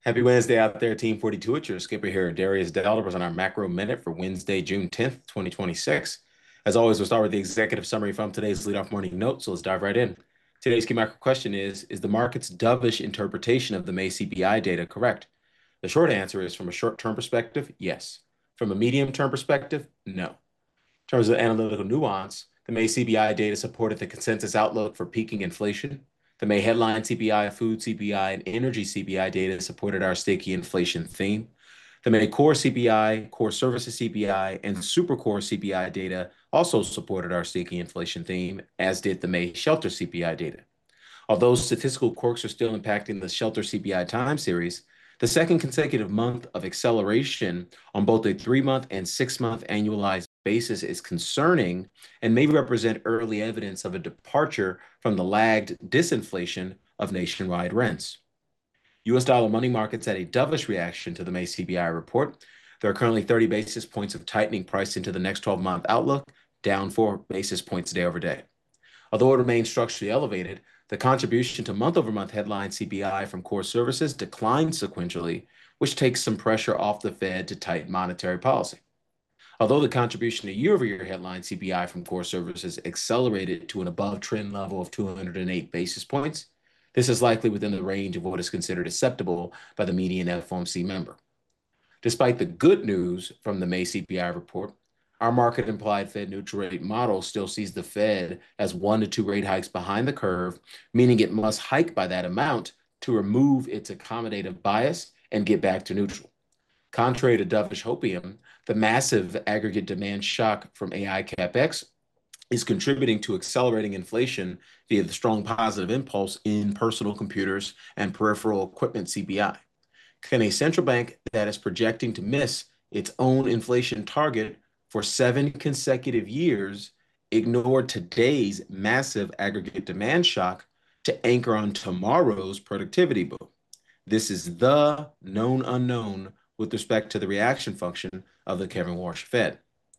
Happy Wednesday out there, Team 42. It's your skipper here, Darius Delivers on our macro minute for Wednesday, June 10th, 2026. As always, we'll start with the executive summary from today's leadoff morning note. So let's dive right in. Today's key macro question is the market's dovish interpretation of the May CPI data correct? The short answer is from a short-term perspective, yes. From a medium-term perspective, no. In terms of analytical nuance, the May CPI data supported the consensus outlook for peaking inflation. The May headline CPI, food CPI, and energy CPI data supported our sticky inflation theme. The May core CPI, core services CPI, and super core CPI data also supported our sticky inflation theme, as did the May shelter CPI data. Although statistical quirks are still impacting the shelter CPI time series, the second consecutive month of acceleration on both a 3-month and 6-month annualized basis is concerning and may represent early evidence of a departure from the lagged disinflation of nationwide rents. U.S. dollar money markets had a dovish reaction to the May CPI report. There are currently 30 basis points of tightening priced into the next 12-month outlook, down 4 basis points day over day. Although it remains structurally elevated, the contribution to month-over-month headline CPI from core services declined sequentially, which takes some pressure off the Fed to tighten monetary policy. Although the contribution to year-over-year headline CPI from core services accelerated to an above-trend level of 208 basis points, this is likely within the range of what is considered acceptable by the median FOMC member. Despite the good news from the May CPI report, our market-implied Fed neutral rate model still sees the Fed as 1 to 2 rate hikes behind the curve, meaning it must hike by that amount to remove its accommodative bias and get back to neutral. Contrary to dovish hopium, the massive aggregate demand shock from AI CapEx is contributing to accelerating inflation via the strong positive impulse in personal computers and peripheral equipment CPI. Can a central bank that is projecting to miss its own inflation target for 7 consecutive years ignore today's massive aggregate demand shock to anchor on tomorrow's productivity boom? This is the known unknown with respect to the reaction function of the Kevin Warsh Fed.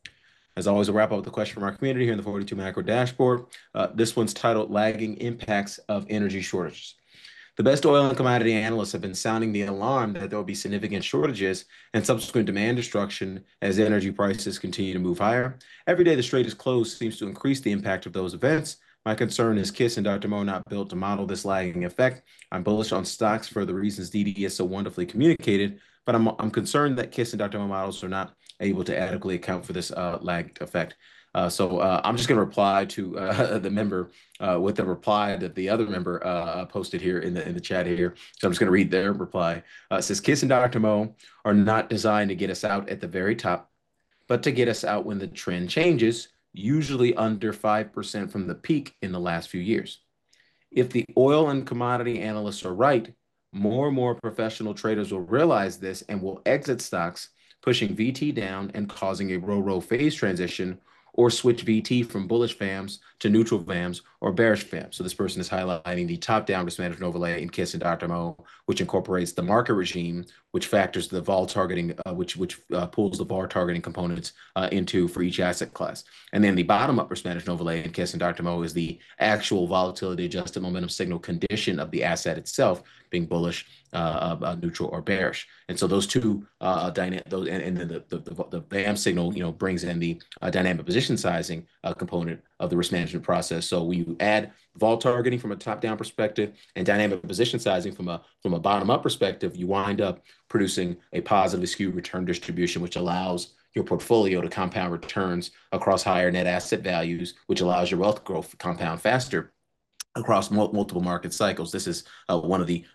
As always, we'll wrap up with a question from our community here in the 42 Macro Dashboard. This one's titled Lagging Impacts of Energy Shortages. The best oil and commodity analysts have been sounding the alarm that there will be significant shortages and subsequent demand destruction as energy prices continue to move higher. Every day the Strait is closed seems to increase the impact of those events. My concern is Kiss and Dr. Mo are not built to model this lagging effect. I'm bullish on stocks for the reasons DD has so wonderfully communicated, but I'm concerned that Kiss and Dr. Mo models are not able to adequately account for this lagged effect. So I'm just going to reply to the member with the reply that the other member posted here in the chat here. So I'm just going to read their reply. It says, Kiss and Dr. Mo are not designed to get us out at the very top, but to get us out when the trend changes, usually under 5% from the peak in the last few years. If the oil and commodity analysts are right, more and more professional traders will realize this and will exit stocks, pushing VT down and causing a row phase transition, or switch VT from bullish VAMs to neutral VAMs or bearish VAMs. So this person is highlighting the top-down risk management overlay in Kiss and Dr. Mo, which incorporates the market regime, which factors the vol targeting, which pulls the VAR targeting components into for each asset class. And then the bottom-up risk management overlay in Kiss and Dr. Mo is the actual volatility adjusted momentum signal condition of the asset itself, being bullish, neutral, or bearish. And so those two dynamic, those and then the VAM signal, brings in the dynamic position sizing component of the risk management process. So when you add vol targeting from a top-down perspective and dynamic position sizing from a bottom-up perspective, you wind up producing a positively skewed return distribution, which allows your portfolio to compound returns across higher net asset values, which allows your wealth growth to compound faster across multiple market cycles. This is one of the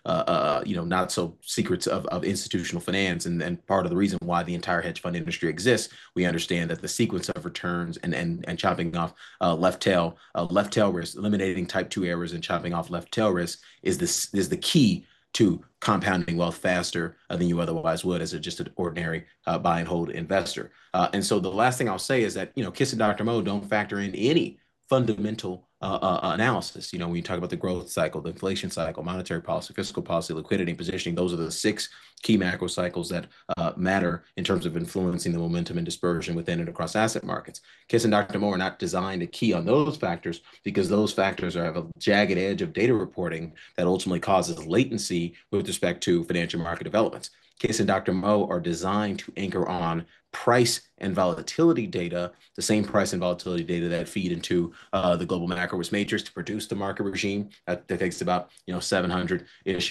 not so secrets of institutional finance, and part of the reason why the entire hedge fund industry exists. We understand that the sequence of returns and chopping off left tail risk, eliminating type 2 errors and chopping off left tail risk is the key to compounding wealth faster than you otherwise would as just an ordinary buy and hold investor. And so the last thing I'll say is that Kiss and Dr. Mo don't factor in any fundamental analysis. When you talk about the growth cycle, the inflation cycle, monetary policy, fiscal policy, liquidity, and positioning, those are the six key macro cycles that matter in terms of influencing the momentum and dispersion within and across asset markets. Kiss and Dr. Mo are not designed to key on those factors because those factors have a jagged edge of data reporting that ultimately causes latency with respect to financial market developments. Kiss and Dr. Mo are designed to anchor on price and volatility data, the same price and volatility data that feed into the global macro risk matrix to produce the market regime. That takes about 700-ish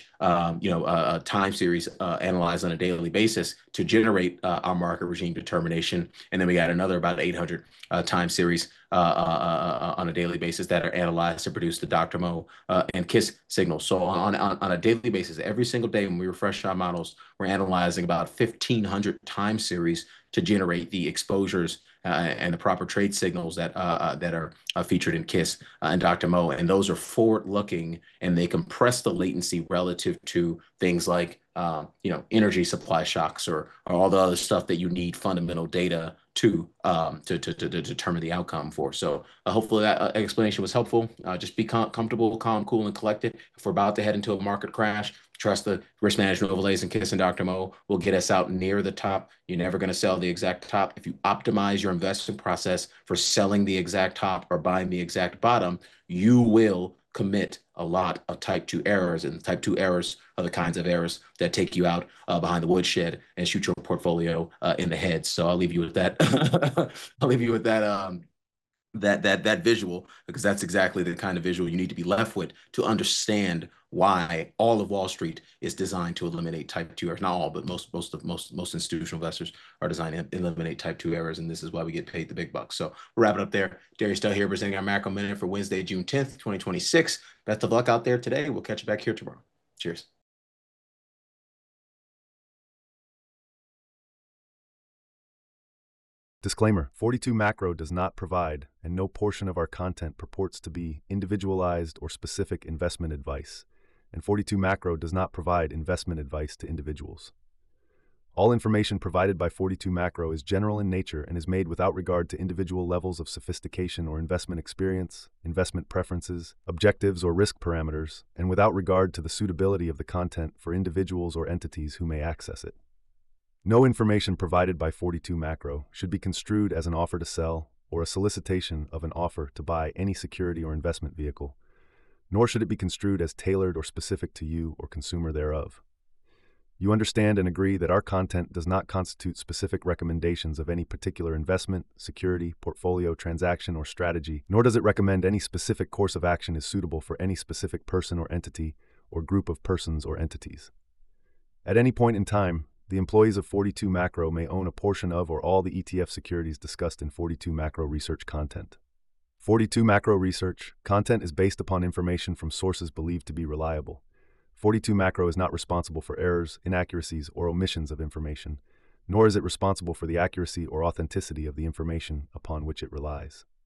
time series analyzed on a daily basis to generate our market regime determination. And then we got another about 800 time series on a daily basis that are analyzed to produce the Dr. Mo and KISS signals. So on a daily basis, every single day when we refresh our models, we're analyzing about 1,500 time series to generate the exposures and the proper trade signals that are featured in KISS and Dr. Mo. And those are forward-looking, and they compress the latency relative to things like energy supply shocks or all the other stuff that you need fundamental data to determine the outcome for. So hopefully that explanation was helpful. Just be comfortable, calm, cool, and collected. If we're about to head into a market crash, trust the risk management overlays in KISS and Dr. Mo will get us out near the top. You're never going to sell the exact top. If you optimize your investment process for selling the exact top or buying the exact bottom, you will commit a lot of type 2 errors, and type 2 errors are the kinds of errors that take you out behind the woodshed and shoot your portfolio in the head. So I'll leave you with that. I'll leave you with that that visual, because that's exactly the kind of visual you need to be left with to understand why all of Wall Street is designed to eliminate type 2 errors. Not all, but most institutional investors are designed to eliminate type 2 errors, and this is why we get paid the big bucks. So we'll wrap it up there. Darius Dell here presenting our Macro Minute for Wednesday, June 10th, 2026. Best of luck out there today. We'll catch you back here tomorrow. Cheers. Disclaimer: 42 Macro does not provide, and no portion of our content purports to be, individualized or specific investment advice, and 42 Macro does not provide investment advice to individuals. All information provided by 42 Macro is general in nature and is made without regard to individual levels of sophistication or investment experience, investment preferences, objectives, or risk parameters, and without regard to the suitability of the content for individuals or entities who may access it. No information provided by 42 Macro should be construed as an offer to sell or a solicitation of an offer to buy any security or investment vehicle, nor should it be construed as tailored or specific to you or consumer thereof. You understand and agree that our content does not constitute specific recommendations of any particular investment, security, portfolio, transaction, or strategy, nor does it recommend any specific course of action is suitable for any specific person or entity or group of persons or entities. At any point in time, the employees of 42 Macro may own a portion of or all the ETF securities discussed in 42 Macro research content. 42 Macro research content is based upon information from sources believed to be reliable. 42 Macro is not responsible for errors, inaccuracies, or omissions of information, nor is it responsible for the accuracy or authenticity of the information upon which it relies.